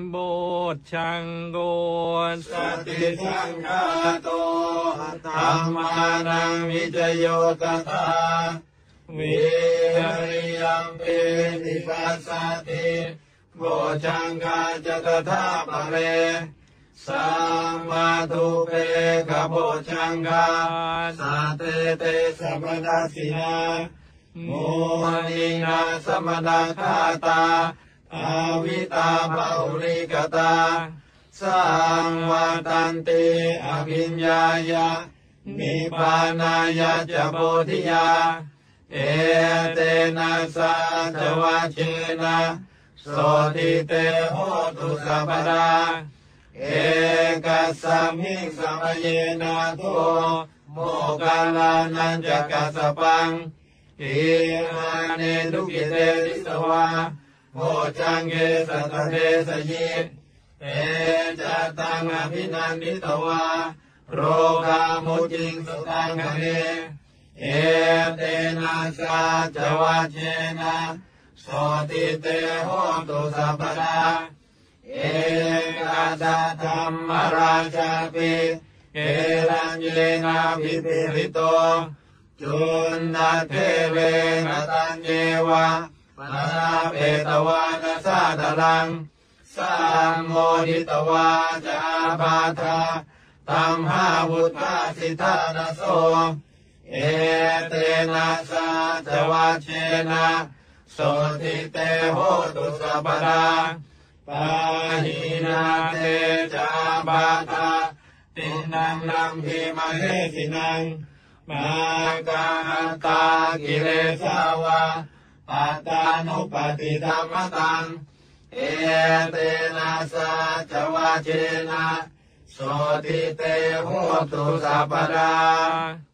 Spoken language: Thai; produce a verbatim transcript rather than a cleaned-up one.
โบชังโกสติสังฆาโตธัมมานังวิจโยตถาวิริยัมปินิปัสสติโบชังคาจตถาปะเรสัมมาทุเปกโบชังคาสาเตเตสัมปะสินาโมนินาสมณคาตาอาวิตาภาอุริกตาสังวาตันติอภิญญายะนิพพานายะจะโพธิยาเอเตนะสัจวัชเชนะโสติเตโหตุสัพพดาเอกัสสมิงสัมเยนะโทโมกาลานันจะกัสสปังอิมาเนทุกิเตติสวาโพชังเกสัตเตสยิเอจัตตังอภินันทิตวาโรกามุจิงสุตังคะเนเอเตนะสัจวัชเชนะโสติเตโหตุสัพพดาเอกาตธรรมราชาปิเอรัญเยนะภิปิริโตจุนนาเทเวนะตัญเยวะปนาเปตวานะสาตลังสัมโมทิตวาจาปาทาตัมหาวุฒาสิทานะโสเอเตนะสัจวัชเชนะโสติเตโหตุสัพพดาปาหินาเตจาปาทาตินังนัมภิมเหสินังมากาตากิเลสาวะปัตตานุปติธรรมตังเอเตนะสัจวัชเชนะโสติเตโหตุสัพพดา